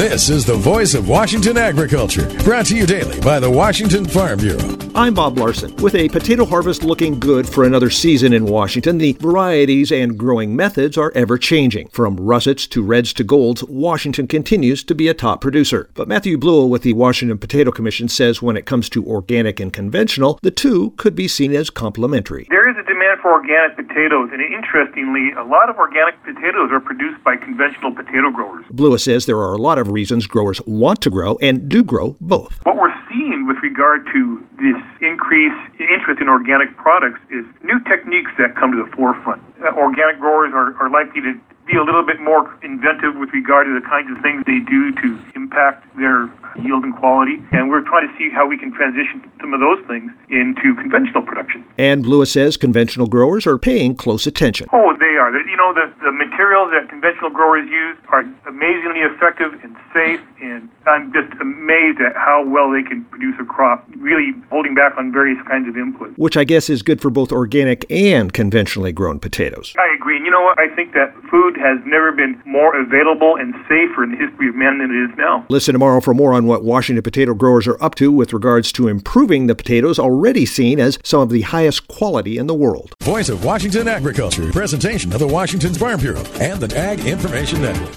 This is the voice of Washington agriculture, brought to you daily by the Washington Farm Bureau. I'm Bob Larson. With a potato harvest looking good for another season in Washington, the varieties and growing methods are ever changing. From russets to reds to golds, Washington continues to be a top producer. But Matthew Blewell with the Washington Potato Commission says when it comes to organic and conventional, the two could be seen as complementary. There is a demand for organic potatoes, and interestingly, a lot of organic potatoes are produced by conventional potato growers. Blewell says there are a lot of reasons growers want to grow and do grow both. What we're seeing with regard to this increase in interest in organic products is new techniques that come to the forefront. Organic growers are likely to be a little bit more inventive with regard to the kinds of things they do to impact their yield and quality, and we're trying to see how we can transition some of those things into conventional production. And Blewell says conventional growers are paying close attention. Oh, they are. You know, the materials that conventional growers use are amazingly effective and safe, and I'm just amazed at how well they can produce a crop, really holding back on various kinds of inputs. Which I guess is good for both organic and conventionally grown potatoes. I agree. And you know what? I think that food has never been more available and safer in the history of man than it is now. Listen tomorrow for more on what Washington potato growers are up to with regards to improving the potatoes already seen as some of the highest quality in the world. Voice of Washington agriculture, presentation of the Washington Farm Bureau and the Ag Information Network.